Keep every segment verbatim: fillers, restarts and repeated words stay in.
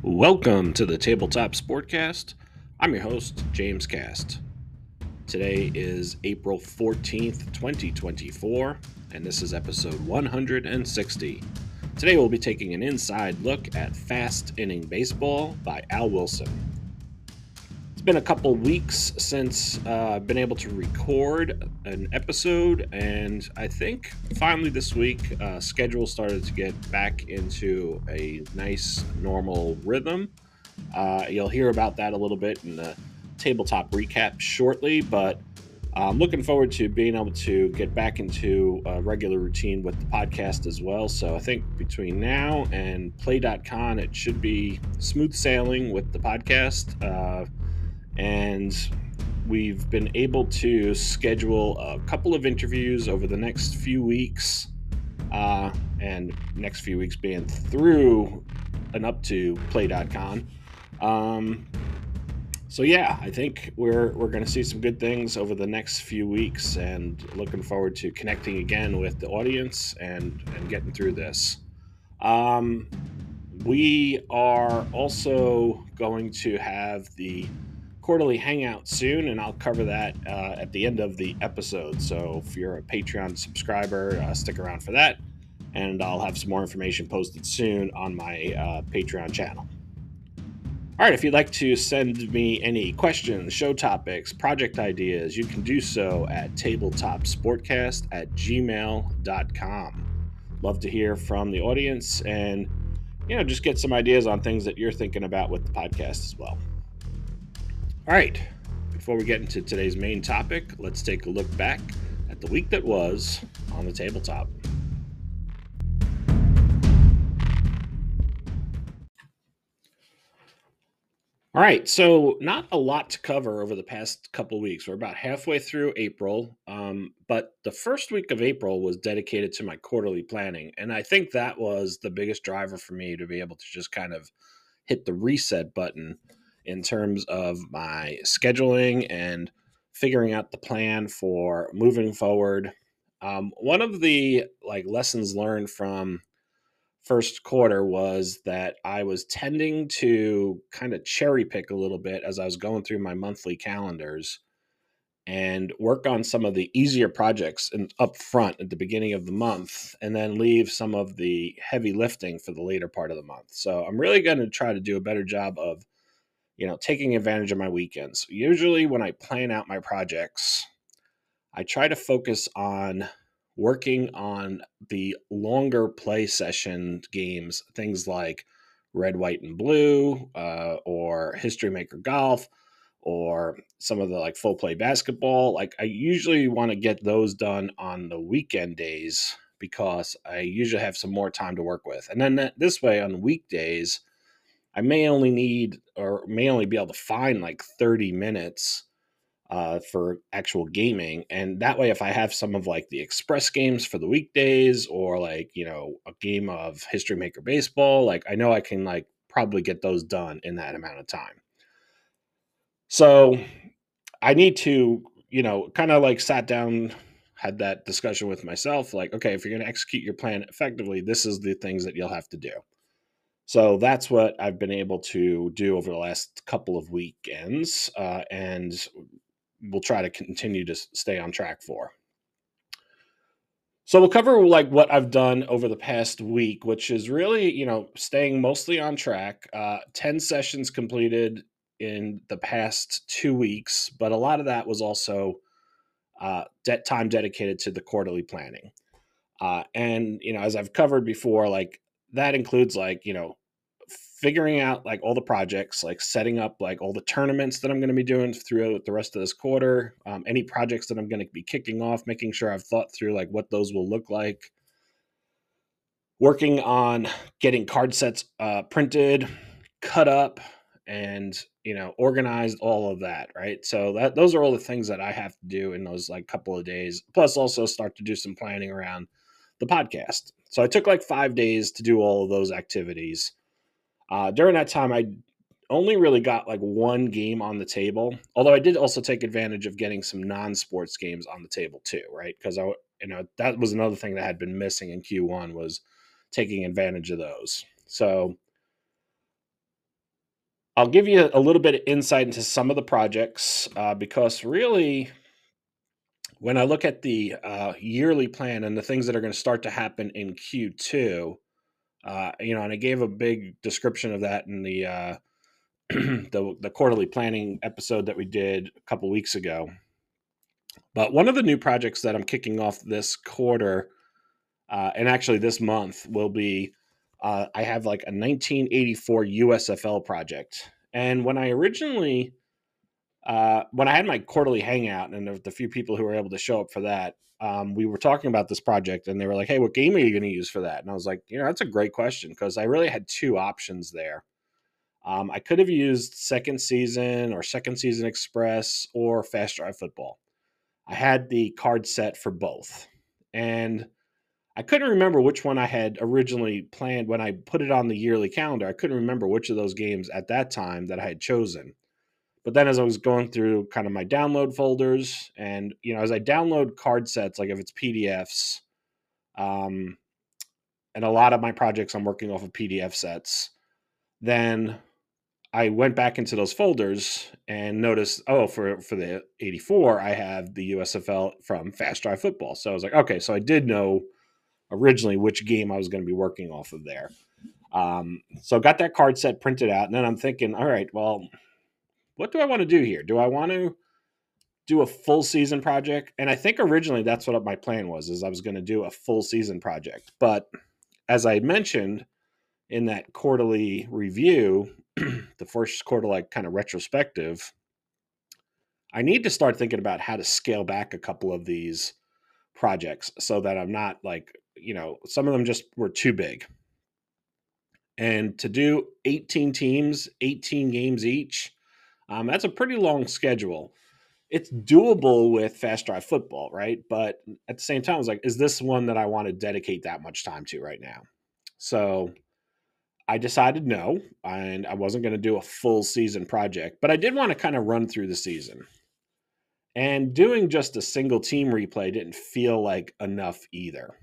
Welcome to the Tabletop Sportcast. I'm your host, James Cast. Today is April fourteenth, twenty twenty-four, and this is episode one hundred sixty. Today we'll be taking an inside look at Fast Inning Baseball by Al Wilson. It's been a couple weeks since uh, I've been able to record an episode, and I think finally this week, uh, schedule started to get back into a nice, normal rhythm. Uh, you'll hear about that a little bit in the tabletop recap shortly, but I'm looking forward to being able to get back into a regular routine with the podcast as well. So I think between now and play dot con, it should be smooth sailing with the podcast. Uh, and we've been able to schedule a couple of interviews over the next few weeks, uh, and next few weeks being through and up to play dot con. Um, so yeah, I think we're we're going to see some good things over the next few weeks, and looking forward to connecting again with the audience and and getting through this. Um, we are also going to have the quarterly hangout soon, and I'll cover that uh, at the end of the episode. So if you're a Patreon subscriber, uh, stick around for that, and I'll have some more information posted soon on my uh, Patreon channel. All right, if you'd like to send me any questions, show topics, project ideas, you can do so at tabletopsportcast at gmail dot com. Love to hear from the audience and, you know, just get some ideas on things that you're thinking about with the podcast as well. All right, before we get into today's main topic, let's take a look back at the week that was on the tabletop. All right, so not a lot to cover over the past couple weeks. We're about halfway through April, um, but the first week of April was dedicated to my quarterly planning, and I think that was the biggest driver for me to be able to just kind of hit the reset button in terms of my scheduling and figuring out the plan for moving forward. Um, one of the like lessons learned from first quarter was that I was tending to kind of cherry pick a little bit as I was going through my monthly calendars and work on some of the easier projects and up front at the beginning of the month, and then leave some of the heavy lifting for the later part of the month. So I'm really going to try to do a better job of, you know, taking advantage of my weekends. Usually when I plan out my projects, I try to focus on working on the longer play session games, things like Red, White, and Blue, uh, or History Maker Golf, or some of the like full play basketball. Like I usually want to get those done on the weekend days because I usually have some more time to work with. And then that, this way on weekdays, I may only need or may only be able to find like thirty minutes uh, for actual gaming. And that way, if I have some of like the express games for the weekdays, or like, you know, a game of History Maker Baseball, like I know I can like probably get those done in that amount of time. So I need to, you know, kind of like sat down, had that discussion with myself, like, okay, if you're going to execute your plan effectively, this is the things that you'll have to do. So that's what I've been able to do over the last couple of weekends, uh, and we'll try to continue to stay on track for. So we'll cover like what I've done over the past week, which is really, you know, staying mostly on track. Uh, ten sessions completed in the past two weeks, but a lot of that was also uh, de- time dedicated to the quarterly planning. Uh, and, you know, as I've covered before, like that includes like, you know, figuring out like all the projects, like setting up like all the tournaments that I'm going to be doing throughout the rest of this quarter, um, any projects that I'm going to be kicking off, making sure I've thought through like what those will look like, working on getting card sets uh, printed, cut up, and, you know, organized, all of that. Right. So that those are all the things that I have to do in those like couple of days, plus also start to do some planning around the podcast. So I took like five days to do all of those activities. Uh, during that time, I only really got like one game on the table, although I did also take advantage of getting some non-sports games on the table too, right? Because I, you know, that was another thing that had been missing in Q one, was taking advantage of those. So, I'll give you a little bit of insight into some of the projects uh, because really, when I look at the uh, yearly plan and the things that are going to start to happen in Q two, uh, you know, and I gave a big description of that in the uh, the, the quarterly planning episode that we did a couple weeks ago. But one of the new projects that I'm kicking off this quarter, uh, and actually this month, will be uh, I have like a nineteen eighty-four U S F L project. And when I originally, uh, when I had my quarterly hangout, and there were the few people who were able to show up for that, um, we were talking about this project, and they were like, "Hey, what game are you going to use for that?" And I was like, "You know, that's a great question because I really had two options there. Um, I could have used Second Season or Second Season Express or Fast Drive Football. I had the card set for both. And I couldn't remember which one I had originally planned when I put it on the yearly calendar. I couldn't remember which of those games at that time that I had chosen. But then as I was going through kind of my download folders and, you know, as I download card sets, like if it's P D Fs, um, and a lot of my projects I'm working off of P D F sets, then I went back into those folders and noticed, oh, for for the eighty-four, I have the U S F L from Fast Drive Football. So I was like, okay, so I did know originally which game I was going to be working off of there. Um, so I got that card set printed out, and then I'm thinking, all right, well, what do I want to do here? Do I want to do a full season project? And I think originally that's what my plan was, is I was going to do a full season project. But as I mentioned in that quarterly review, the first quarter, like kind of retrospective, I need to start thinking about how to scale back a couple of these projects so that I'm not like, you know, some of them just were too big. And to do eighteen teams, eighteen games each, um, that's a pretty long schedule. It's doable with Fast Drive Football, right? But at the same time, I was like, is this one that I want to dedicate that much time to right now? So I decided no, and I wasn't going to do a full season project, but I did want to kind of run through the season. And doing just a single team replay didn't feel like enough either.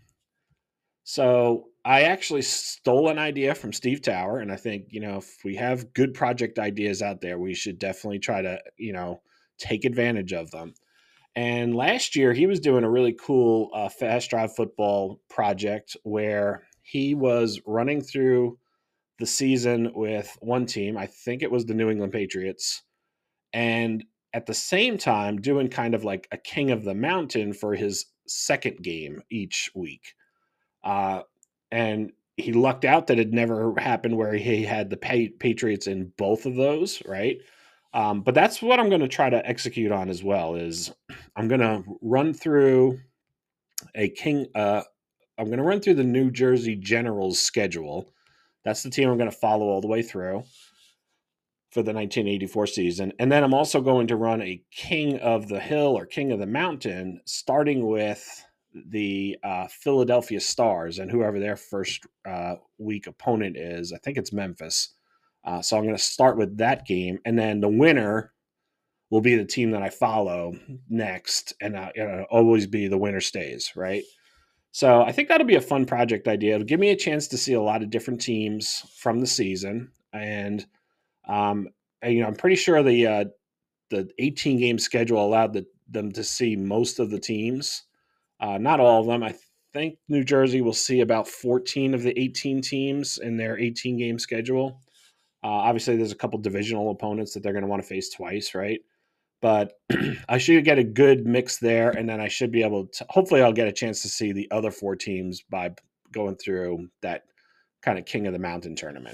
So I actually stole an idea from Steve Tower, and I think, you know, if we have good project ideas out there, we should definitely try to, you know, take advantage of them. And last year, he was doing a really cool uh, Fast Drive Football project where he was running through the season with one team. I think it was the New England Patriots. And at the same time, doing kind of like a King of the Mountain for his second game each week. Uh, and he lucked out that it never happened where he had the pa- Patriots in both of those, right? Um, but that's what I'm going to try to execute on as well. Is I'm going to run through a king. Uh, I'm going to run through the New Jersey Generals schedule. That's the team I'm going to follow all the way through for the nineteen eighty-four season. And then I'm also going to run a King of the Hill or King of the Mountain, starting with the uh, Philadelphia Stars and whoever their first uh, week opponent is. I think it's Memphis. Uh, so I'm going to start with that game. And then the winner will be the team that I follow next. And uh, it'll always be the winner stays, right? So I think that'll be a fun project idea. It'll give me a chance to see a lot of different teams from the season. And um, and, you know, I'm pretty sure the uh, the eighteen game schedule allowed the, them to see most of the teams, uh, not all of them. I think New Jersey will see about fourteen of the eighteen teams in their eighteen game schedule. Uh, obviously, there's a couple divisional opponents that they're going to want to face twice, right? But I should get a good mix there, and then I should be able to. Hopefully, I'll get a chance to see the other four teams by going through that kind of King of the Mountain tournament.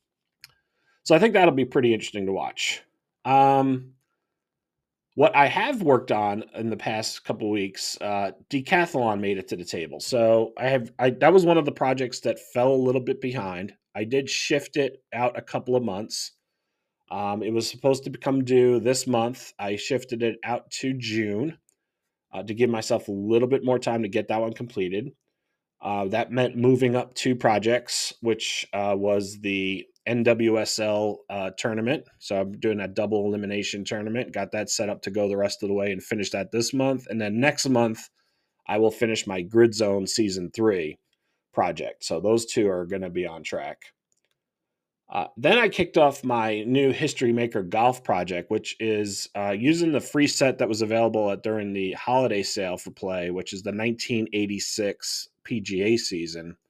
So I think that'll be pretty interesting to watch. Um, what I have worked on in the past couple weeks, uh, decathlon made it to the table. So I have I that was one of the projects that fell a little bit behind. I did shift it out a couple of months. Um, it was supposed to become due this month. I shifted it out to June uh, to give myself a little bit more time to get that one completed. Uh, that meant moving up two projects, which uh, was the N W S L uh, tournament. So I'm doing a double elimination tournament. Got that set up to go the rest of the way and finish that this month. And then next month, I will finish my Grid Zone Season three project. So those two are going to be on track. Uh, then I kicked off my new History Maker golf project, which is uh, using the free set that was available at, during the holiday sale for play, which is the nineteen eighty-six P G A season.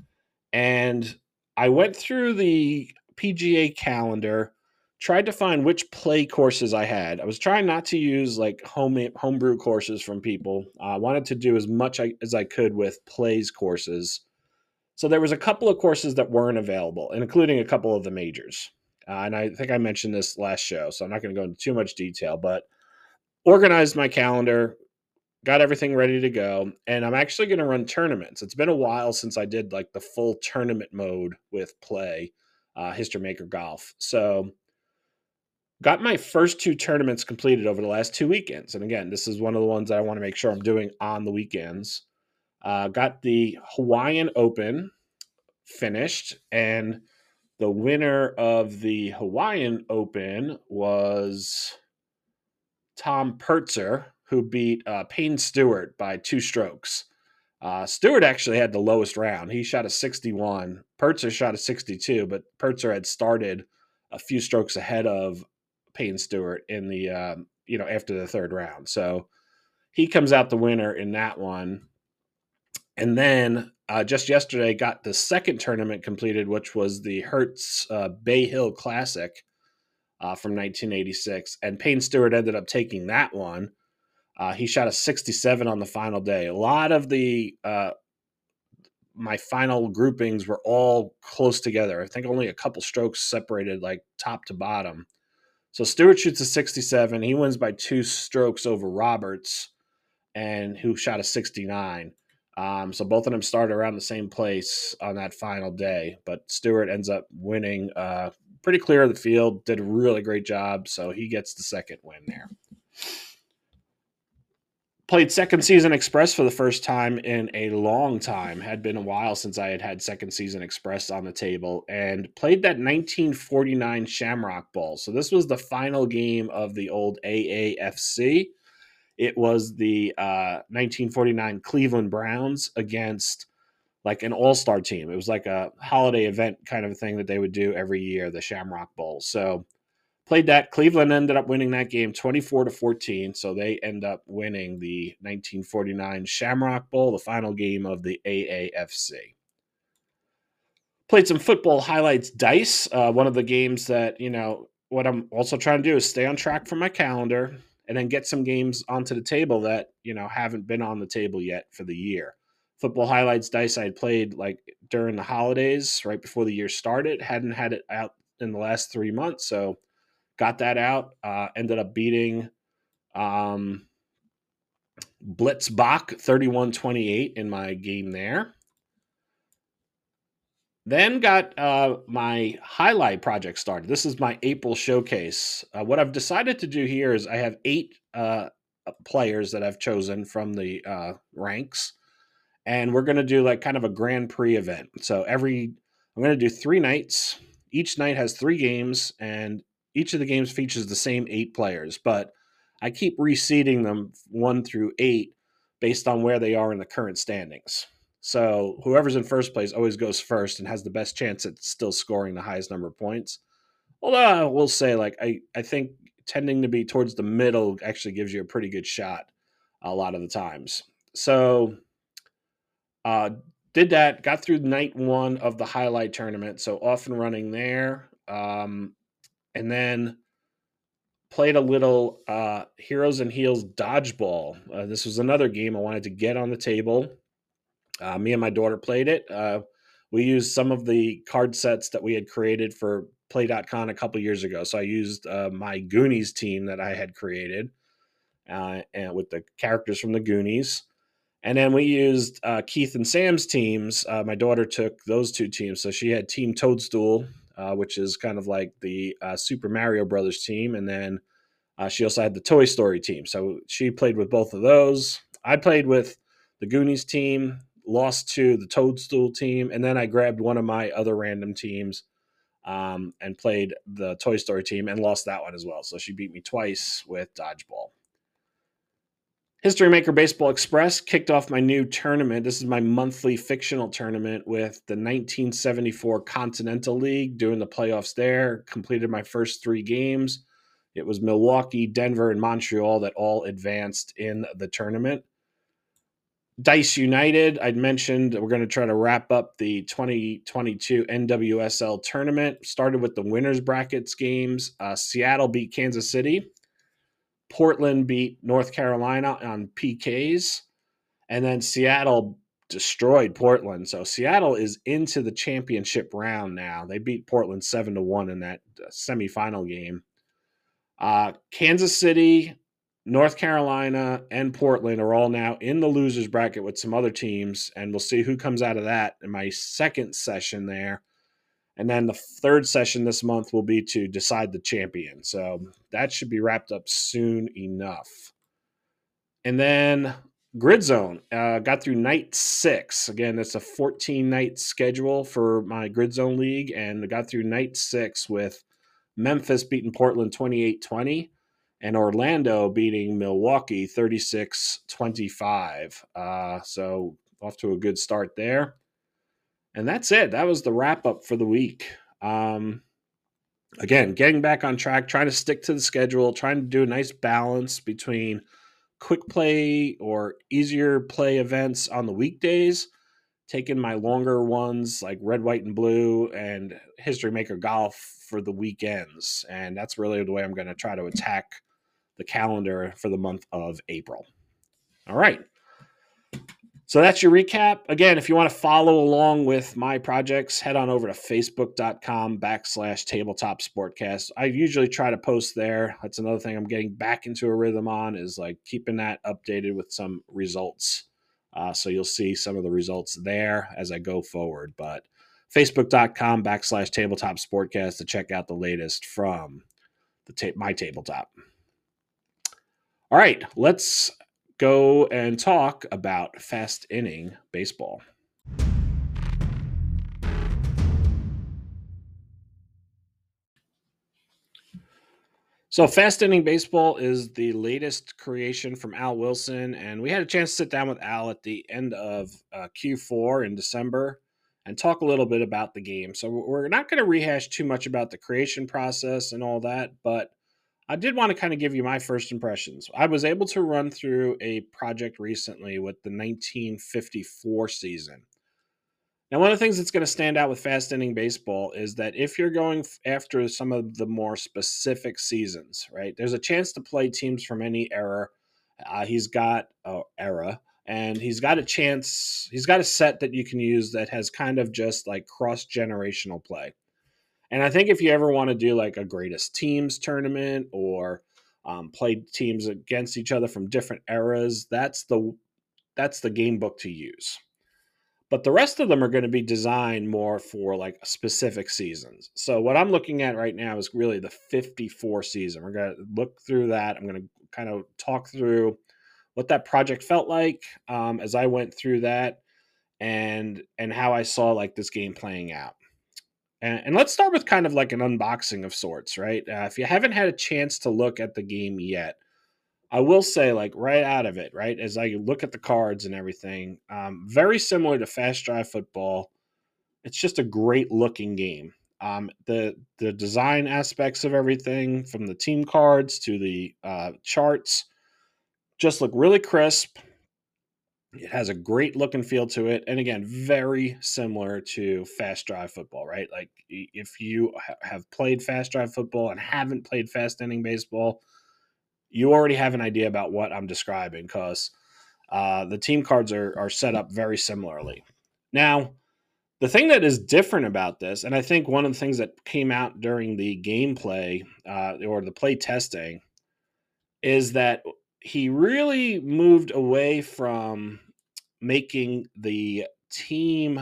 And I went through the P G A calendar, tried to find which play courses I had. I was trying not to use like home homebrew courses from people. I wanted to do as much I, as I could with plays courses. So there was a couple of courses that weren't available, including a couple of the majors. Uh, and I think I mentioned this last show, so I'm not going to go into too much detail, but organized my calendar, got everything ready to go, and I'm actually going to run tournaments. It's been a while since I did like the full tournament mode with play, uh, History Maker Golf. So got my first two tournaments completed over the last two weekends. And again, this is one of the ones that I want to make sure I'm doing on the weekends. Uh, got the Hawaiian Open finished, and the winner of the Hawaiian Open was Tom Pertzer, who beat uh, Payne Stewart by two strokes. Uh, Stewart actually had the lowest round. He shot a sixty-one. Pertzer shot a sixty-two, but Pertzer had started a few strokes ahead of Payne Stewart in the um, you know after the third round. So he comes out the winner in that one. And then uh, just yesterday got the second tournament completed, which was the Hertz uh, Bay Hill Classic uh, from nineteen eighty-six. And Payne Stewart ended up taking that one. Uh, he shot a sixty-seven on the final day. A lot of the uh, my final groupings were all close together. I think only a couple strokes separated, like top to bottom. So Stewart shoots a sixty-seven. He wins by two strokes over Roberts, and who shot a sixty-nine. Um, so both of them started around the same place on that final day, but Stewart ends up winning uh, pretty clear of the field, did a really great job, so he gets the second win there. Played Second Season Express for the first time in a long time. Had been a while since I had had Second Season Express on the table, and played that nineteen forty-nine Shamrock Bowl. So this was the final game of the old A A F C. It was the uh, nineteen forty-nine Cleveland Browns against like an all-star team. It was like a holiday event kind of thing that they would do every year, the Shamrock Bowl. So played that. Cleveland ended up winning that game twenty-four to fourteen. So they end up winning the nineteen forty-nine Shamrock Bowl, the final game of the A A F C. Played some football highlights dice. Uh, one of the games that, you know, what I'm also trying to do is stay on track for my calendar and then get some games onto the table that, you know, haven't been on the table yet for the year. Football highlights dice I had played like during the holidays, right before the year started. Hadn't had it out in the last three months, so got that out. Uh, ended up beating um, Blitzbach thirty-one twenty-eight in my game there. Then got uh, my highlight project started. This is my April showcase. Uh, what I've decided to do here is I have eight uh, players that I've chosen from the uh, ranks, and we're going to do like kind of a Grand Prix event. So every I'm going to do three nights. Each night has three games, and each of the games features the same eight players. But I keep reseeding them one through eight based on where they are in the current standings. So whoever's in first place always goes first and has the best chance at still scoring the highest number of points. Although I will say, like, I, I think tending to be towards the middle actually gives you a pretty good shot a lot of the times. So uh, did that, got through night one of the highlight tournament. So off and running there. Um, and then played a little uh, Heroes and Heels dodgeball. Uh, this was another game I wanted to get on the table. Uh, me and my daughter played it. Uh, we used some of the card sets that we had created for Play dot con a couple years ago. So I used uh, my Goonies team that I had created uh, and with the characters from the Goonies. And then we used uh, Keith and Sam's teams. Uh, my daughter took those two teams. So she had Team Toadstool, uh, which is kind of like the uh, Super Mario Brothers team. And then uh, she also had the Toy Story team. So she played with both of those. I played with the Goonies team, lost to the Toadstool team, and then I grabbed one of my other random teams um, and played the Toy Story team and lost that one as well. So she beat me twice with dodgeball. History Maker Baseball Express kicked off my new tournament. This is my monthly fictional tournament with the nineteen seventy-four Continental League, doing the playoffs there. Completed my first three games. It was Milwaukee, Denver, and Montreal that all advanced in the tournament. Dice United, I'd mentioned we're going to try to wrap up the twenty twenty-two N W S L tournament. Started with the winners brackets games. Uh, Seattle beat Kansas City. Portland beat North Carolina on P Ks. And then Seattle destroyed Portland. So Seattle is into the championship round now. They beat Portland seven to one in that semifinal game. Uh, Kansas City, North Carolina, and Portland are all now in the losers bracket with some other teams, and we'll see who comes out of that in my second session there. And then the third session this month will be to decide the champion. So that should be wrapped up soon enough. And then Grid Zone uh, got through night six. Again, it's a fourteen-night schedule for my Grid Zone League, and got through night six with Memphis beating Portland twenty-eight twenty and Orlando beating Milwaukee thirty-six twenty-five. Uh, so off to a good start there. And that's it. That was the wrap up for the week. Um, again, getting back on track, trying to stick to the schedule, trying to do a nice balance between quick play or easier play events on the weekdays, taking my longer ones like Red, White, and Blue and History Maker Golf for the weekends. And that's really the way I'm going to try to attack the calendar for the month of April. All right. So that's your recap. Again, if you want to follow along with my projects, head on over to facebook.com backslash tabletop sportcast. I usually try to post there. That's another thing I'm getting back into a rhythm on, is like keeping that updated with some results. Uh, so you'll see some of the results there as I go forward. But facebook.com backslash tabletop sportcast to check out the latest from the ta- my tabletop. All right, let's go and talk about fast inning baseball. So fast inning baseball is the latest creation from Al Wilson, and we had a chance to sit down with Al at the end of uh, Q four in December and talk a little bit about the game. So we're not going to rehash too much about the creation process and all that, but I did want to kind of give you my first impressions. I was able to run through a project recently with the nineteen fifty-four season. Now, one of the things that's going to stand out with fast inning baseball is that if you're going after some of the more specific seasons, right, there's a chance to play teams from any era. Uh, he's got uh, era, and he's got a chance. He's got a set that you can use that has kind of just like cross generational play. And I think if you ever want to do like a greatest teams tournament or um, play teams against each other from different eras, that's the that's the game book to use. But the rest of them are going to be designed more for like specific seasons. So what I'm looking at right now is really the fifty-four season. We're going to look through that. I'm going to kind of talk through what that project felt like um, as I went through that, and and how I saw like this game playing out. And, and let's start with kind of like an unboxing of sorts, right? Uh, if you haven't had a chance to look at the game yet, I will say, like right out of it, right, as I look at the cards and everything, um, very similar to Fast Drive Football. It's just a great looking game. Um, the the design aspects of everything, from the team cards to the uh, charts, just look really crisp. It has a great look and feel to it. And again, very similar to Fast Drive Football, right? Like if you ha- have played Fast Drive Football and haven't played Fast Inning Baseball, you already have an idea about what I'm describing, because uh, the team cards are, are set up very similarly. Now, the thing that is different about this, and I think one of the things that came out during the gameplay uh, or the play testing, is that he really moved away from making the team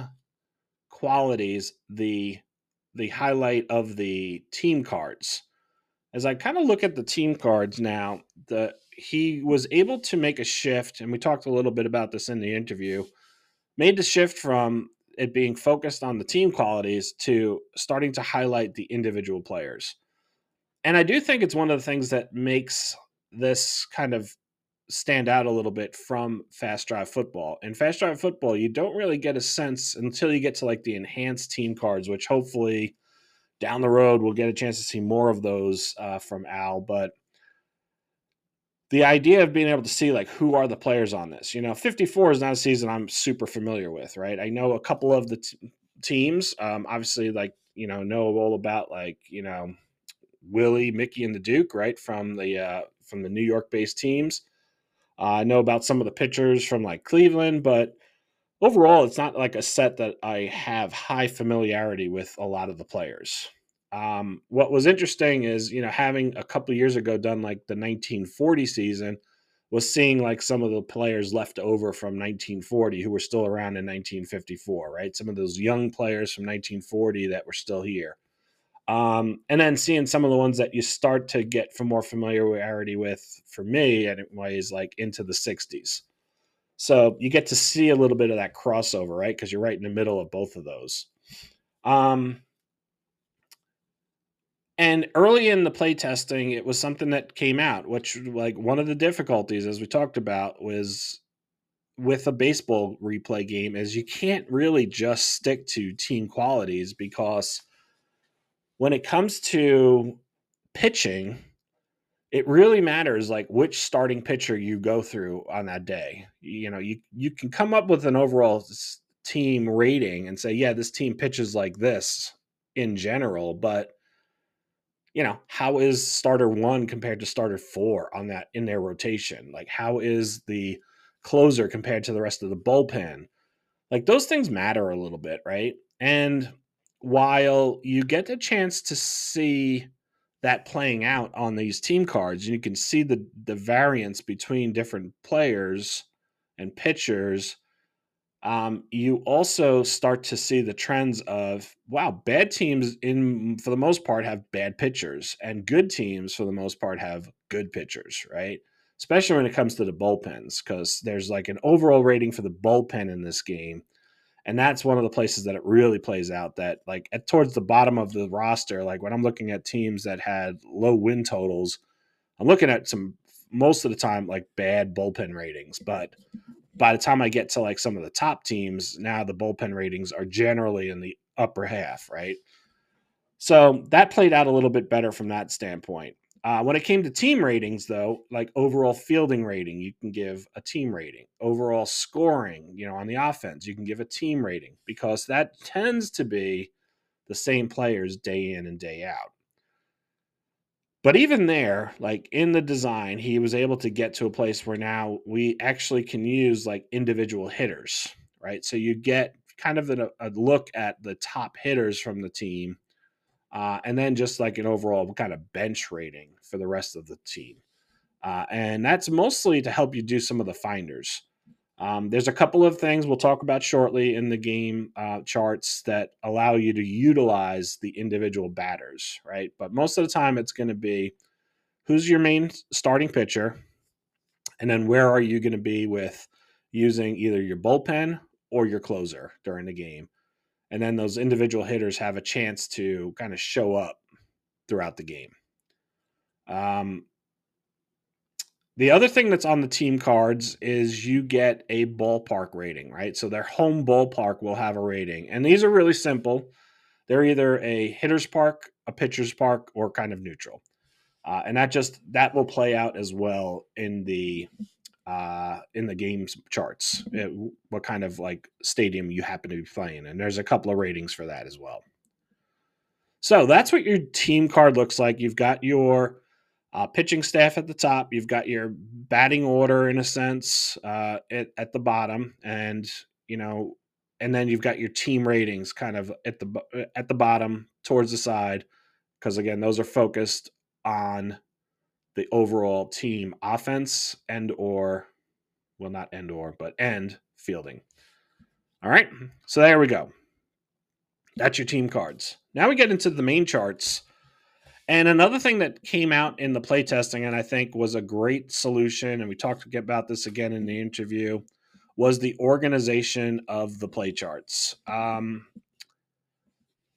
qualities the the highlight of the team cards. As I kind of look at the team cards now, the he was able to make a shift, and we talked a little bit about this in the interview, made the shift from it being focused on the team qualities to starting to highlight the individual players. And I do think it's one of the things that makes this kind of stand out a little bit from Fast Drive Football. In Fast Drive Football, you don't really get a sense until you get to like the enhanced team cards, which hopefully down the road we'll get a chance to see more of those uh, from Al. But the idea of being able to see like who are the players on this, you know, fifty-four is not a season I'm super familiar with, right? I know a couple of the t- teams, um, obviously, like, you know, know all about like, you know, Willie, Mickey, and the Duke, right, from the uh, from the New York based teams. Uh, I know about some of the pitchers from like Cleveland, but overall, it's not like a set that I have high familiarity with a lot of the players. Um, what was interesting is, you know, having a couple of years ago done like the nineteen forty season, was seeing like some of the players left over from nineteen forty who were still around in nineteen fifty-four, right? Some of those young players from nineteen forty that were still here. Um, and then seeing some of the ones that you start to get for more familiarity with, for me, anyways, like into the sixties. So you get to see a little bit of that crossover, right? Because you're right in the middle of both of those. Um, and early in the play testing, it was something that came out, which like one of the difficulties, as we talked about, was with a baseball replay game, is you can't really just stick to team qualities, because when it comes to pitching, it really matters like which starting pitcher you go through on that day. You know, you you can come up with an overall team rating and say, yeah, this team pitches like this in general, but you know, how is starter one compared to starter four on that in their rotation? Like, how is the closer compared to the rest of the bullpen? Like, those things matter a little bit, right? And while you get the chance to see that playing out on these team cards, and you can see the the variance between different players and pitchers, um, you also start to see the trends of, wow, bad teams in for the most part have bad pitchers, and good teams for the most part have good pitchers, right? Especially when it comes to the bullpens, because there's like an overall rating for the bullpen in this game, and that's one of the places that it really plays out, that like at towards the bottom of the roster, like when I'm looking at teams that had low win totals, I'm looking at some, most of the time, like bad bullpen ratings. But by the time I get to like some of the top teams, now the bullpen ratings are generally in the upper half, right? So that played out a little bit better from that standpoint. Uh, when it came to team ratings, though, like overall fielding rating, you can give a team rating. Overall scoring, you know, on the offense, you can give a team rating, because that tends to be the same players day in and day out. But even there, like in the design, he was able to get to a place where now we actually can use like individual hitters, right? So you get kind of a, a look at the top hitters from the team, uh, and then just like an overall kind of bench rating for the rest of the team. Uh, and that's mostly to help you do some of the finders. Um, there's a couple of things we'll talk about shortly in the game uh, charts that allow you to utilize the individual batters, right? But most of the time, it's going to be who's your main starting pitcher, and then where are you going to be with using either your bullpen or your closer during the game. And then those individual hitters have a chance to kind of show up throughout the game. Um, the other thing that's on the team cards is you get a ballpark rating, right? So their home ballpark will have a rating. And these are really simple. They're either a hitter's park, a pitcher's park, or kind of neutral. Uh, and that just that will play out as well in the uh, in the game's charts. It, what kind of like stadium you happen to be playing, and there's a couple of ratings for that as well. So that's what your team card looks like. You've got your uh, pitching staff at the top. You've got your batting order in a sense uh, at, at the bottom, and you know, and then you've got your team ratings kind of at the at the bottom towards the side, because again, those are focused on the overall team offense and or well, not and or but and fielding. All right, so there we go. That's your team cards. Now we get into the main charts. And another thing that came out in the playtesting, and I think was a great solution, and we talked about this again in the interview, was the organization of the play charts. Um,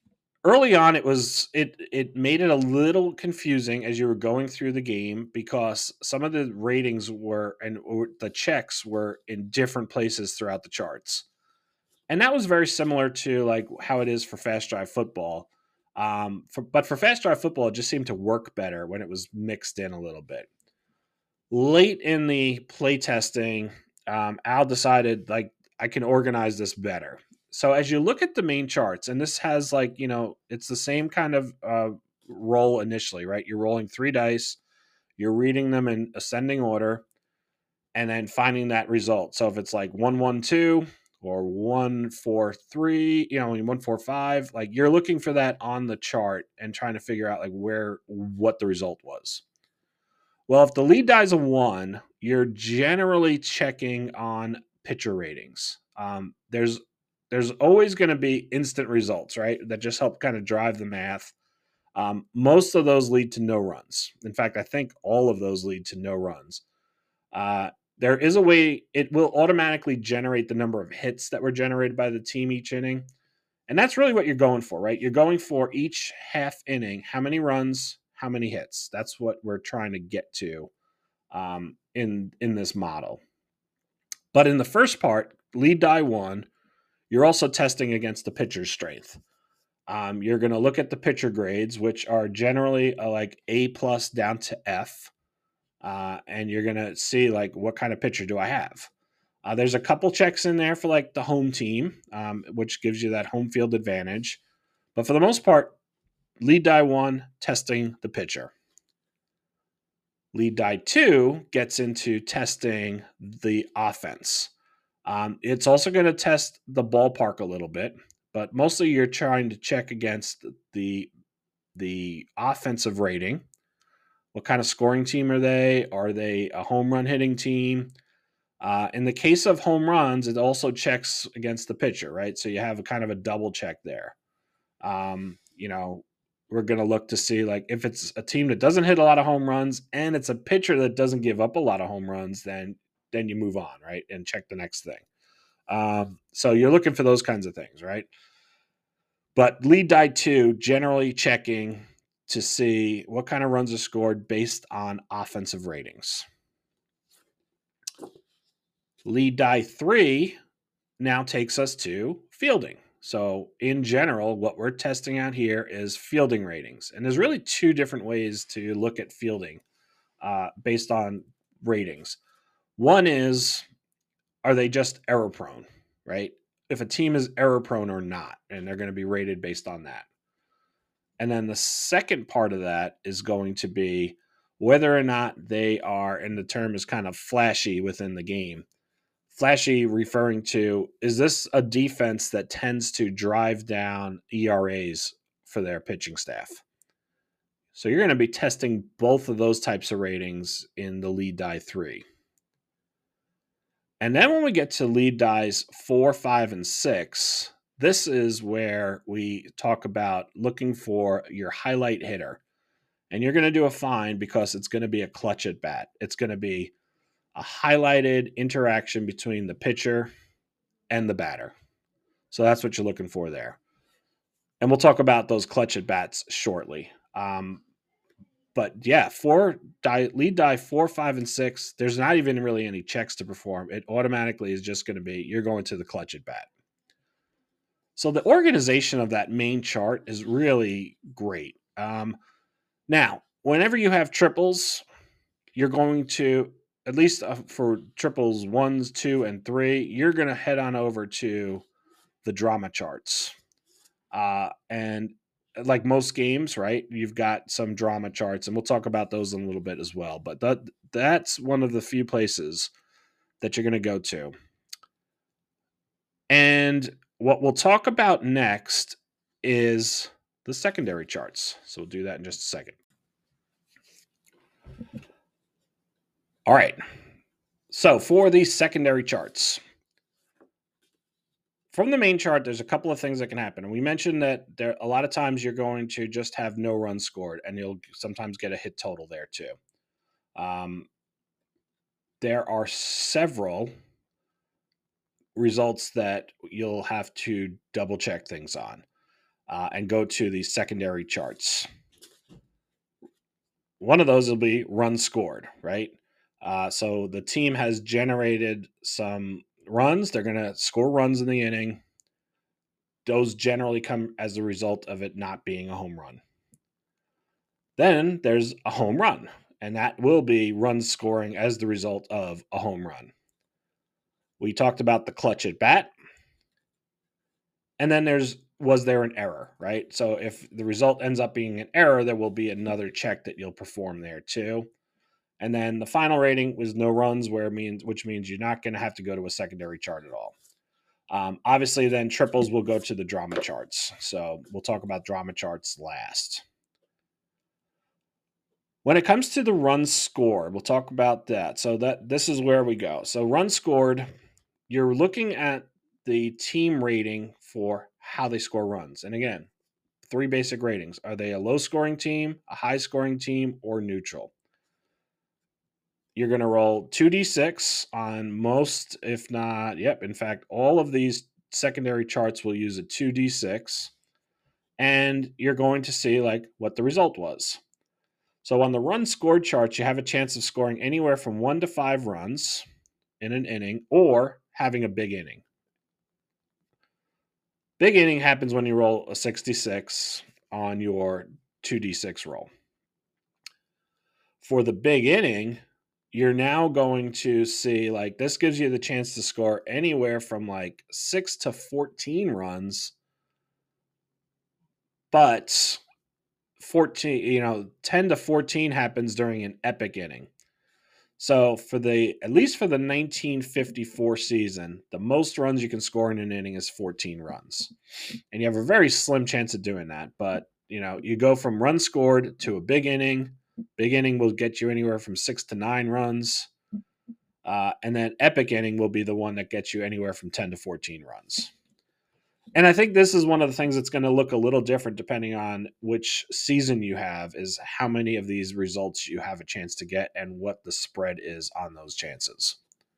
early on, it was it it made it a little confusing as you were going through the game because some of the ratings were and or the checks were in different places throughout the charts. And that was very similar to like how it is for Fast Drive Football. Um, for, but for Fast Drive Football, it just seemed to work better when it was mixed in a little bit. Late in the playtesting, um, Al decided like I can organize this better. So as you look at the main charts, and this has like you know it's the same kind of uh, roll initially, right? You're rolling three dice, you're reading them in ascending order, and then finding that result. So if it's like one one two or one four three, you know, one four five, like you're looking for that on the chart and trying to figure out like where what the result was. Well, if the lead die is a one, you're generally checking on pitcher ratings. Um, there's there's always going to be instant results, right? That just help kind of drive the math. Um, most of those lead to no runs. In fact, I think all of those lead to no runs. Uh, there is a way it will automatically generate the number of hits that were generated by the team each inning. And that's really what you're going for, right? You're going for each half inning, how many runs, how many hits. That's what we're trying to get to um, in in this model. But in the first part, lead die one, you're also testing against the pitcher's strength. Um, you're going to look at the pitcher grades, which are generally uh, like A plus down to F, uh, and you're going to see like what kind of pitcher do I have. Uh, there's a couple checks in there for like the home team, um, which gives you that home field advantage. But for the most part, lead die one, testing the pitcher. Lead die two gets into testing the offense. Um, it's also going to test the ballpark a little bit, but mostly you're trying to check against the the offensive rating. What kind of scoring team are they? Are they a home run hitting team? Uh, in the case of home runs, it also checks against the pitcher, right? So you have a kind of a double check there. Um, you know, we're going to look to see like if it's a team that doesn't hit a lot of home runs and it's a pitcher that doesn't give up a lot of home runs, then then you move on, right, and check the next thing. Um, so you're looking for those kinds of things, right? But lead die two, generally checking to see what kind of runs are scored based on offensive ratings. Lead die three now takes us to fielding. So, in general, what we're testing out here is fielding ratings. And there's really two different ways to look at fielding uh, based on ratings. One is, are they just error prone, right? If a team is error prone or not, and they're going to be rated based on that. And then the second part of that is going to be whether or not they are, and the term is kind of flashy within the game. Flashy referring to, is this a defense that tends to drive down E R As for their pitching staff? So you're going to be testing both of those types of ratings in the lead die three. And then when we get to lead dies four, five, and six, this is where we talk about looking for your highlight hitter. And you're going to do a fine because it's going to be a clutch at bat. It's going to be a highlighted interaction between the pitcher and the batter. So that's what you're looking for there. And we'll talk about those clutch at bats shortly. Um, but yeah, four die, lead die four, five, and six. There's not even really any checks to perform. It automatically is just going to be you're going to the clutch at bat. So the organization of that main chart is really great. Um, now, whenever you have triples, you're going to, at least uh, for triples ones, two, and three, you're going to head on over to the drama charts. Uh, and like most games, right, you've got some drama charts, and we'll talk about those in a little bit as well. But that that's one of the few places that you're going to go to. And what we'll talk about next is the secondary charts. So we'll do that in just a second. All right. So for these secondary charts, from the main chart, there's a couple of things that can happen. And we mentioned that there a lot of times you're going to just have no runs scored, and you'll sometimes get a hit total there too. Um, there are several results that you'll have to double check things on. uh, and go to the secondary charts. One of those will be runs scored, right? Uh, so the team has generated some runs. They're going to score runs in the inning. Those generally come as a result of it not being a home run. Then there's a home run, and that will be runs scoring as the result of a home run. We talked about the clutch at bat. And then there's, was there an error, right? So if the result ends up being an error, there will be another check that you'll perform there too. And then the final rating was no runs, where means which means you're not going to have to go to a secondary chart at all. Um, obviously, then triples will go to the drama charts. So we'll talk about drama charts last. When it comes to the runs scored, we'll talk about that. So that this is where we go. So runs scored, you're looking at the team rating for how they score runs. And again, three basic ratings. Are they a low scoring team, a high scoring team, or neutral? You're going to roll two d six on most, if not, yep, in fact, all of these secondary charts will use a two d six. And you're going to see like what the result was. So on the run scored charts, you have a chance of scoring anywhere from one to five runs in an inning or having a big inning. Big inning happens when you roll a sixty-six on your two d six roll. For the big inning, you're now going to see like this gives you the chance to score anywhere from like six to fourteen runs, but fourteen, you know, ten to fourteen happens during an epic inning. So for the, at least for the nineteen fifty-four season, the most runs you can score in an inning is fourteen runs. And you have a very slim chance of doing that. But, you know, you go from run scored to a big inning. Big inning will get you anywhere from six to nine runs. Uh, and then epic inning will be the one that gets you anywhere from ten to fourteen runs. And I think this is one of the things that's going to look a little different depending on which season you have, is how many of these results you have a chance to get and what the spread is on those chances.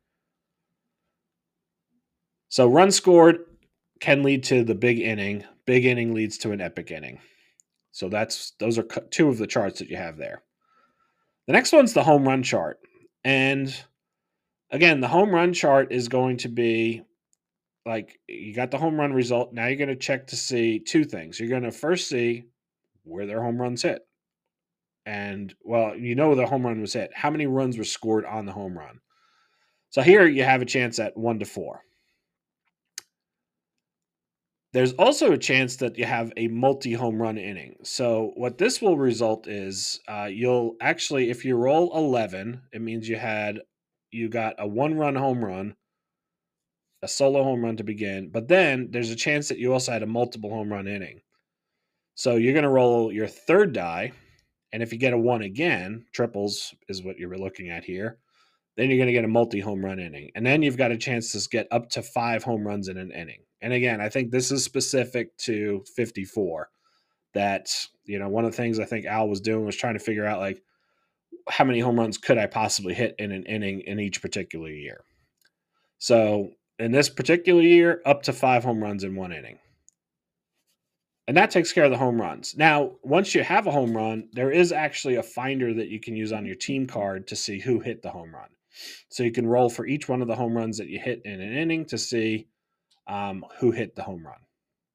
So run scored can lead to the big inning. Big inning leads to an epic inning. So that's those are two of the charts that you have there. The next one's the home run chart. And again, the home run chart is going to be like you got the home run result. Now you're going to check to see two things. You're going to first see where their home runs hit. And, well, you know the home run was hit. How many runs were scored on the home run? So here you have a chance at one to four. There's also a chance that you have a multi-home run inning. So what this will result is uh, you'll actually, if you roll eleven, it means you had, you got a one-run home run, a solo home run to begin, but then there's a chance that you also had a multiple home run inning. So you're going to roll your third die, and if you get a one again, triples is what you're looking at here, then you're going to get a multi-home run inning. And then you've got a chance to get up to five home runs in an inning. And again, I think this is specific to fifty-four. That, you know, one of the things I think Al was doing was trying to figure out, like, how many home runs could I possibly hit in an inning in each particular year? So in this particular year, up to five home runs in one inning. And that takes care of the home runs. Now, once you have a home run, there is actually a finder that you can use on your team card to see who hit the home run. So you can roll for each one of the home runs that you hit in an inning to see um, who hit the home run.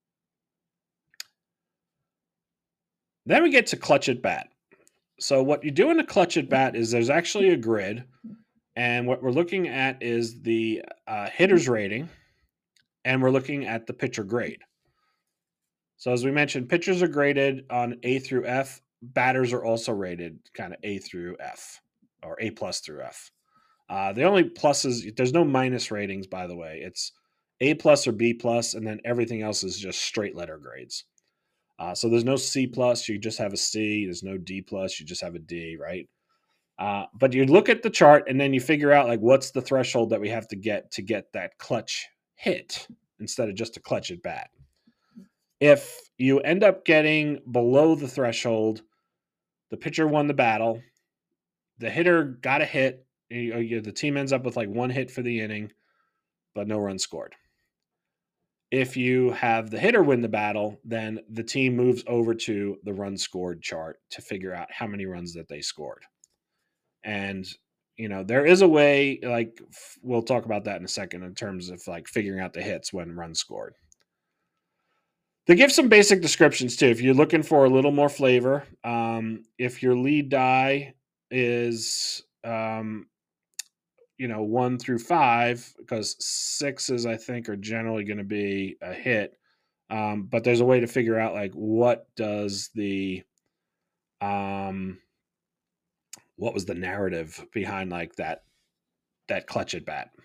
Then we get to clutch at bat. So what you do in a clutch at bat is there's actually a grid. And what we're looking at is the uh, hitter's rating. And we're looking at the pitcher grade. So as we mentioned, pitchers are graded on A through F. Batters are also rated kind of A through F, or A plus through F. Uh, the only pluses, there's no minus ratings, by the way. It's A plus or B plus, and then everything else is just straight letter grades. Uh, so there's no C plus, you just have a C. There's no D plus, you just have a D, right? Uh, but you look at the chart, and then you figure out, like, what's the threshold that we have to get to get that clutch hit instead of just a clutch at bat. If you end up getting below the threshold, the pitcher won the battle, the hitter got a hit, the team ends up with like one hit for the inning, but no runs scored. If you have the hitter win the battle, then the team moves over to the run scored chart to figure out how many runs that they scored. And, you know, there is a way, like, we'll talk about that in a second in terms of like figuring out the hits when runs scored. They give some basic descriptions too. If you're looking for a little more flavor, um, if your lead die is, um, you know, one through five, because sixes, I think, are generally going to be a hit. Um, but there's a way to figure out like what does the um what was the narrative behind like that that clutch at bat.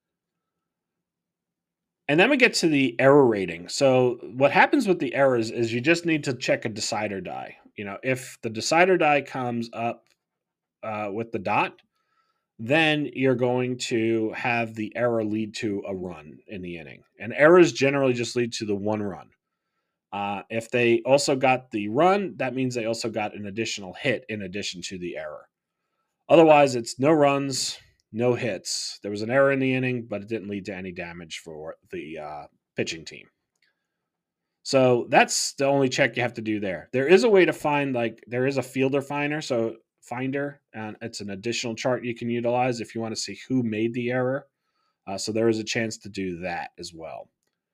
And then we get to the error rating. So what happens with the errors is you just need to check a decider die. You know, if the decider die comes up uh, with the dot, then you're going to have the error lead to a run in the inning. And errors generally just lead to the one run. Uh, if they also got the run, that means they also got an additional hit in addition to the error. Otherwise, it's no runs, no hits. There was an error in the inning, but it didn't lead to any damage for the uh, pitching team. So that's the only check you have to do there. There is a way to find, like, there is a fielder finder, so finder, and it's an additional chart you can utilize if you want to see who made the error. Uh, so there is a chance to do that as well.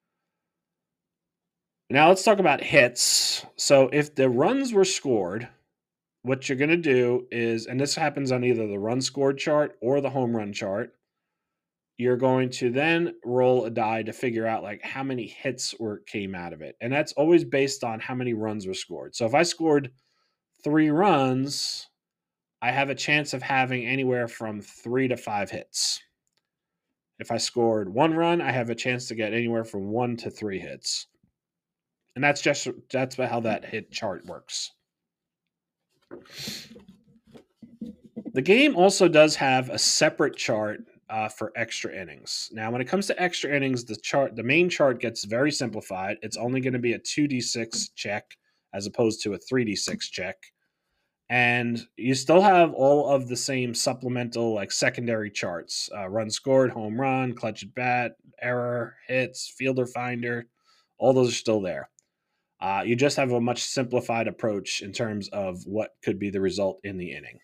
Now let's talk about hits. So if the runs were scored, what you're going to do is, and this happens on either the run scored chart or the home run chart, you're going to then roll a die to figure out like how many hits were came out of it. And that's always based on how many runs were scored. So if I scored three runs, I have a chance of having anywhere from three to five hits. If I scored one run, I have a chance to get anywhere from one to three hits. And that's just that's how that hit chart works. The game also does have a separate chart uh, for extra innings. Now, when it comes to extra innings, the chart, the main chart gets very simplified. It's only going to be a two d six check as opposed to a three d six check. And you still have all of the same supplemental, like secondary charts: uh, run scored, home run, clutch at bat, error, hits, fielder finder. All those are still there. Uh, you just have a much simplified approach in terms of what could be the result in the inning.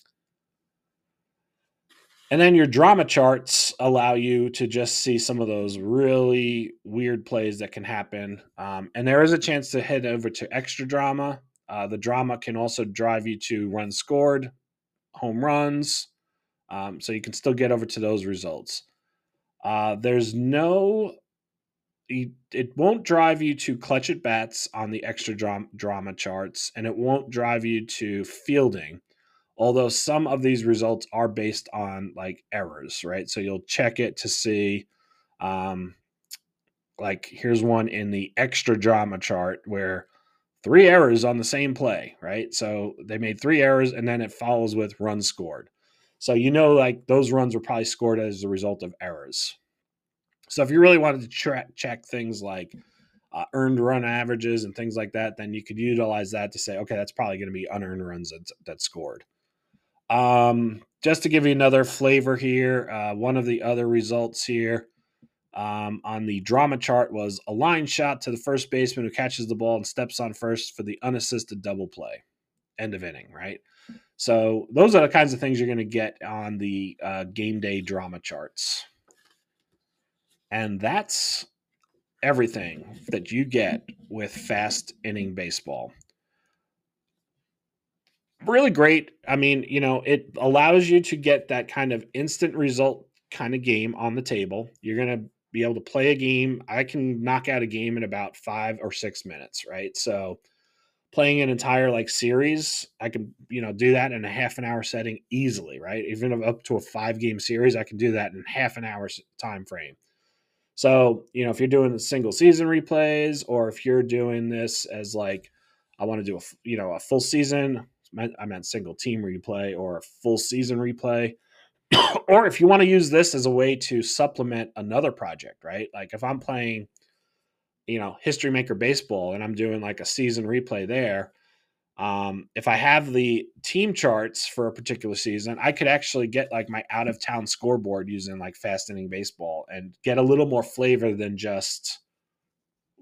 And then your drama charts allow you to just see some of those really weird plays that can happen. Um, and there is a chance to head over to extra drama. Uh, the drama can also drive you to runs scored, home runs. Um, so you can still get over to those results. Uh, there's no it won't drive you to clutch at bats on the extra drama, drama charts, and it won't drive you to fielding, although some of these results are based on like errors, right? So you'll check it to see, um, like here's one in the extra drama chart where three errors on the same play, right? So they made three errors and then it follows with runs scored. So you know, like those runs were probably scored as a result of errors. So if you really wanted to tra- check things like uh, earned run averages and things like that, then you could utilize that to say, okay, that's probably going to be unearned runs that, that scored. Um, just to give you another flavor here, uh, one of the other results here um, on the drama chart was a line shot to the first baseman who catches the ball and steps on first for the unassisted double play. End of inning, right? So those are the kinds of things you're going to get on the uh, game day drama charts. And that's everything that you get with fast inning baseball. Really great. I mean, you know, it allows you to get that kind of instant result kind of game on the table. You're going to be able to play a game. I can knock out a game in about five or six minutes, right? So playing an entire like series, I can, you know, do that in a half an hour setting easily, right? Even up to a five game series, I can do that in half an hour's time frame. So, you know, if you're doing the single season replays, or if you're doing this as like, I want to do a, you know, a full season, I meant single team replay or a full season replay, or if you want to use this as a way to supplement another project, right? Like if I'm playing, you know, History Maker Baseball and I'm doing like a season replay there, um, if I have the team charts for a particular season, I could actually get like my out of town scoreboard using like fast inning baseball and get a little more flavor than just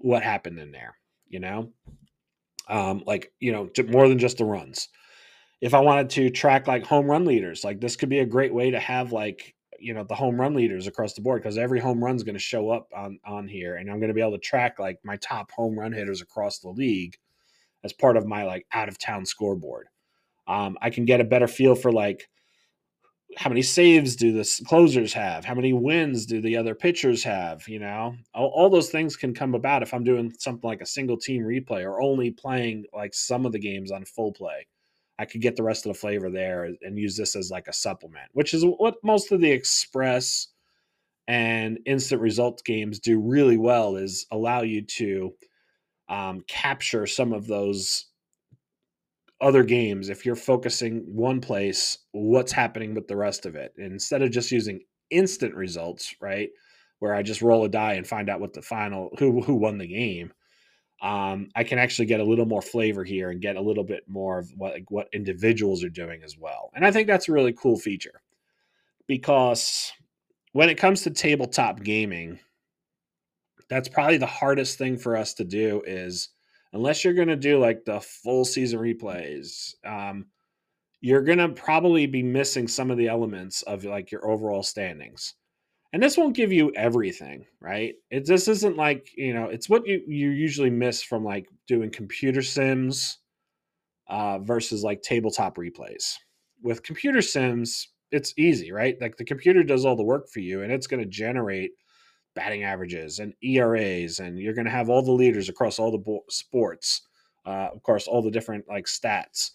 what happened in there, you know? Um, like, you know, more than just the runs. If I wanted to track like home run leaders, like this could be a great way to have like, you know, the home run leaders across the board because every home run is going to show up on on here, and I'm going to be able to track like my top home run hitters across the league as part of my like out of town scoreboard. Um, I can get a better feel for like how many saves do the closers have? How many wins do the other pitchers have? You know, all, all those things can come about if I'm doing something like a single team replay or only playing like some of the games on full play. I could get the rest of the flavor there and use this as like a supplement, which is what most of the express and instant results games do really well, is allow you to um, capture some of those other games. If you're focusing one place, what's happening with the rest of it? And instead of just using instant results, right, where I just roll a die and find out what the final who who won the game, um, I can actually get a little more flavor here and get a little bit more of what like, what individuals are doing as well. And I think that's a really cool feature because when it comes to tabletop gaming, that's probably the hardest thing for us to do is unless you're going to do like the full season replays, um, you're going to probably be missing some of the elements of like your overall standings. And this won't give you everything, right? It this isn't like, you know, it's what you, you usually miss from like doing computer sims uh, versus like tabletop replays. With computer sims, it's easy, right? Like the computer does all the work for you and it's going to generate batting averages and E R As, and you're going to have all the leaders across all the bo- sports. Uh, of course, all the different like stats.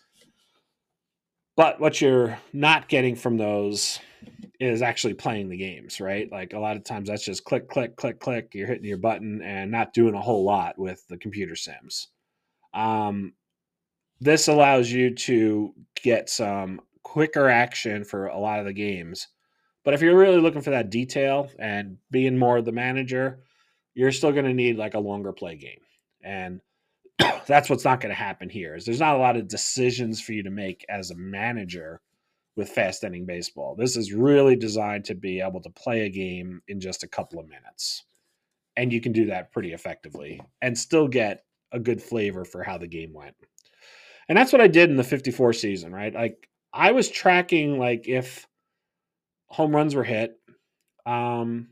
But what you're not getting from those is actually playing the games, right? Like a lot of times that's just click, click, click, click. You're hitting your button and not doing a whole lot with the computer sims. Um, this allows you to get some quicker action for a lot of the games. But if you're really looking for that detail and being more the manager, you're still going to need like a longer play game. And that's what's not going to happen here. Is there's not a lot of decisions for you to make as a manager with fast inning baseball. This is really designed to be able to play a game in just a couple of minutes. And you can do that pretty effectively and still get a good flavor for how the game went. And that's what I did in the fifty-four season, right? Like I was tracking like if home runs were hit, um,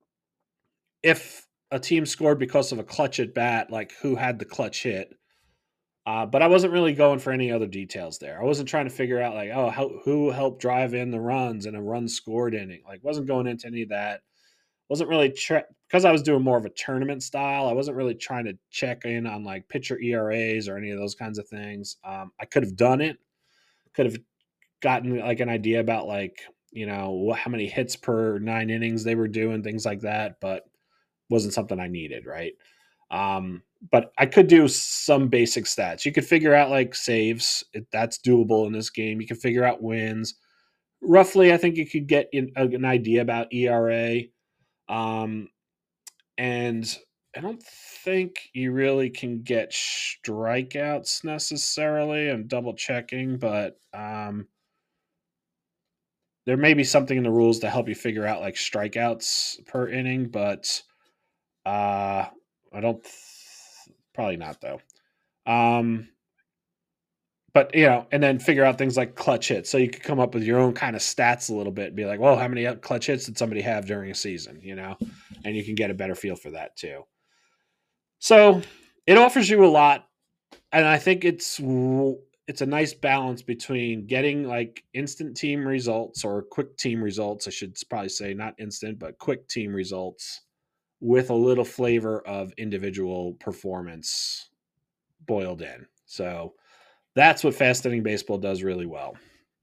if a team scored because of a clutch at bat, like who had the clutch hit. Uh, but I wasn't really going for any other details there. I wasn't trying to figure out like, oh, how, who helped drive in the runs and a run scored inning. Like, wasn't going into any of that. Wasn't really tra- because I was doing more of a tournament style. I wasn't really trying to check in on like pitcher E R As or any of those kinds of things. Um, I could have done it. Could have gotten like an idea about like you know what, how many hits per nine innings they were doing, things like that. But wasn't something I needed, right? Um, but I could do some basic stats. You could figure out like saves. It, that's doable in this game. You can figure out wins. Roughly, I think you could get in, uh, an idea about E R A. Um, and I don't think you really can get strikeouts necessarily. I'm double checking, but um, there may be something in the rules to help you figure out like strikeouts per inning, but uh, I don't. Th- probably not though. Um, but you know, and then figure out things like clutch hits, so you could come up with your own kind of stats a little bit. And be like, well, how many clutch hits did somebody have during a season? You know, and you can get a better feel for that too. So it offers you a lot, and I think it's it's a nice balance between getting like instant team results or quick team results. I should probably say not instant, but quick team results with a little flavor of individual performance boiled in. So that's what fast inning baseball does really well.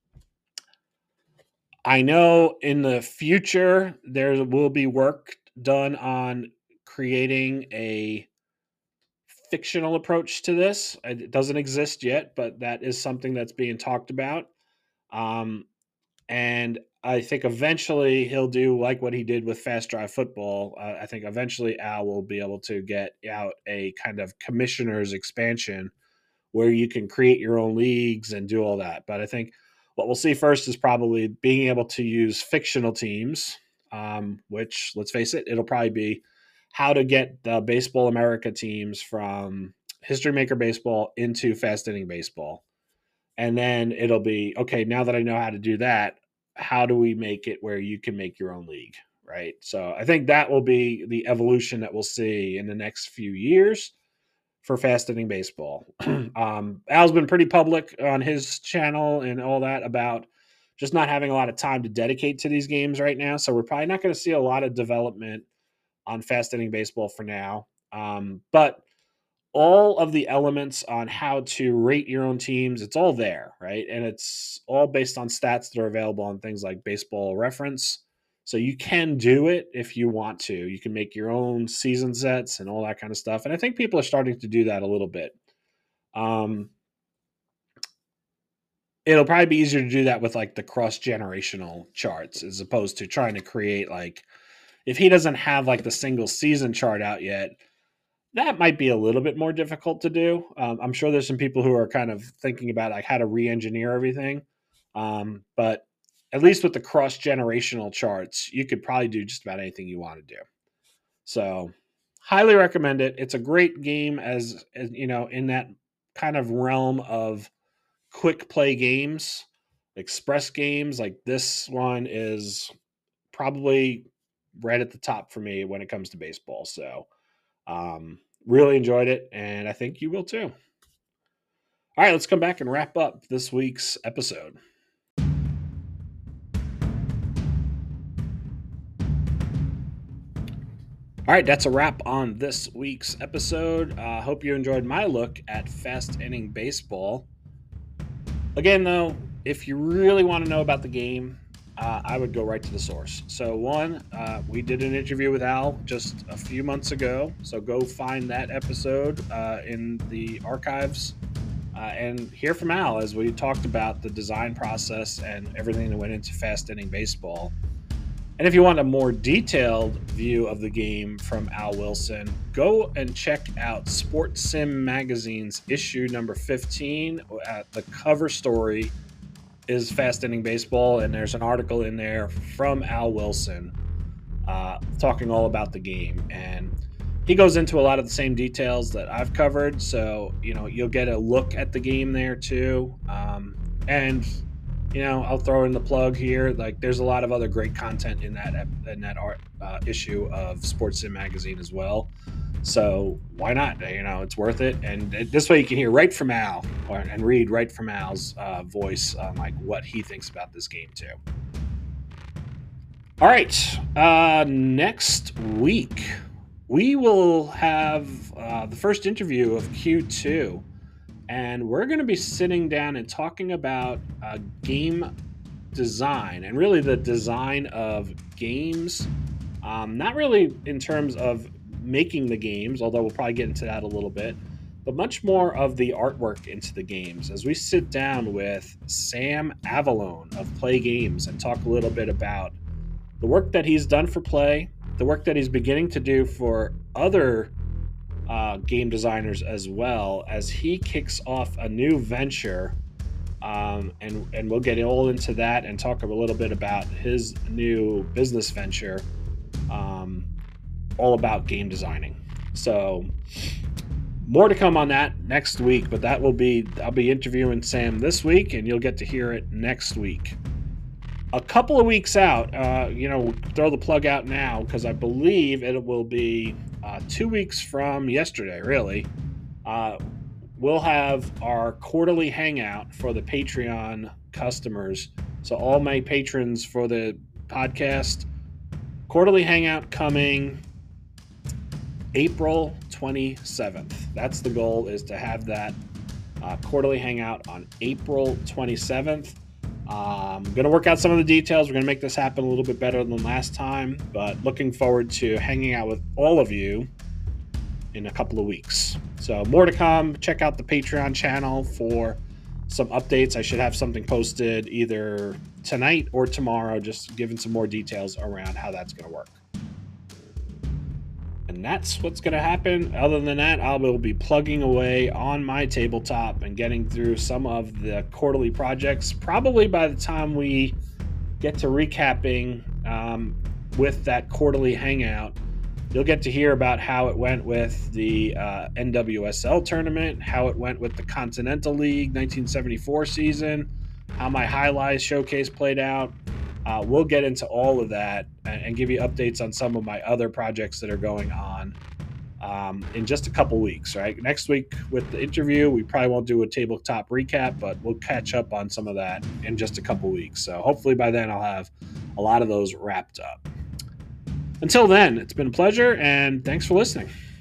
I know in the future there will be work done on creating a fictional approach to this. It doesn't exist yet, but that is something that's being talked about. Um, and I think eventually he'll do like what he did with Fast Drive Football. Uh, I think eventually Al will be able to get out a kind of commissioner's expansion where you can create your own leagues and do all that. But I think what we'll see first is probably being able to use fictional teams, um, which, let's face it, it'll probably be how to get the Baseball America teams from History Maker Baseball into Fast Inning Baseball. And then it'll be, okay, now that I know how to do that, how do we make it where you can make your own league, right? So I think that will be the evolution that we'll see in the next few years for Fast Inning Baseball. um, Al's been pretty public on his channel and all that about just not having a lot of time to dedicate to these games right now. So we're probably not going to see a lot of development on Fast Inning Baseball for now. Um, but all of the elements on how to rate your own teams, it's all there, right? And it's all based on stats that are available on things like Baseball Reference. So you can do it if you want to. You can make your own season sets and all that kind of stuff. And I think people are starting to do that a little bit. Um, it'll probably be easier to do that with like the cross-generational charts as opposed to trying to create like, if he doesn't have like the single season chart out yet, that might be a little bit more difficult to do. Um, I'm sure there's some people who are kind of thinking about like how to re-engineer everything. Um, but at least with the cross-generational charts, you could probably do just about anything you want to do. So highly recommend it. It's a great game as, as you know, in that kind of realm of quick play games, express games. Like this one is probably right at the top for me when it comes to baseball. So um, really enjoyed it, and I think you will too. All right, let's come back and wrap up this week's episode. All right, that's a wrap on this week's episode. I uh, hope you enjoyed my look at Fast Inning Baseball. Again, though, if you really want to know about the game, uh, I would go right to the source. So one, uh, we did an interview with Al just a few months ago. So go find that episode uh, in the archives uh, and hear from Al as we talked about the design process and everything that went into Fast Inning Baseball. And if you want a more detailed view of the game from Al Wilson, go and check out Sports Sim Magazine's issue number fifteen. At the cover story is Fast Inning Baseball, and there's an article in there from Al Wilson uh, talking all about the game. And he goes into a lot of the same details that I've covered, so you know you'll get a look at the game there too. Um, and you know, I'll throw in the plug here. Like, there's a lot of other great content in that in that art uh, issue of Sports Sim Magazine as well. So why not? You know, it's worth it. And this way, you can hear right from Al, or, and read right from Al's uh, voice on like what he thinks about this game too. All right, uh, next week we will have uh, the first interview of Q two. And we're going to be sitting down and talking about uh, game design and really the design of games. Um, not really in terms of making the games, although we'll probably get into that a little bit, but much more of the artwork into the games as we sit down with Sam Avallone of Play Games and talk a little bit about the work that he's done for Play, the work that he's beginning to do for other Uh, game designers as well, as he kicks off a new venture, um, and and we'll get all into that and talk a little bit about his new business venture, um, all about game designing. So more to come on that next week, but that will be I'll be interviewing Sam this week, and you'll get to hear it next week. A couple of weeks out, uh, you know, throw the plug out now because I believe it will be uh, two weeks from yesterday, really. Uh, we'll have our quarterly hangout for the Patreon customers. So all my patrons for the podcast, quarterly hangout coming April twenty-seventh. That's the goal, is to have that uh, quarterly hangout on April twenty-seventh. I'm going to work out some of the details. We're going to make this happen a little bit better than last time, but looking forward to hanging out with all of you in a couple of weeks. So more to come. Check out the Patreon channel for some updates. I should have something posted either tonight or tomorrow, just giving some more details around how that's going to work. And that's what's going to happen. Other than that, I will be plugging away on my tabletop and getting through some of the quarterly projects. Probably by the time we get to recapping um, with that quarterly hangout, You'll get to hear about how it went with the uh, N W S L tournament, how it went with the Continental League nineteen seventy-four season, how my highlights showcase played out. Uh, we'll get into all of that and, and give you updates on some of my other projects that are going on um, in just a couple weeks, right? Next week with the interview, we probably won't do a tabletop recap, but we'll catch up on some of that in just a couple weeks. So hopefully by then I'll have a lot of those wrapped up. Until then, it's been a pleasure, and thanks for listening.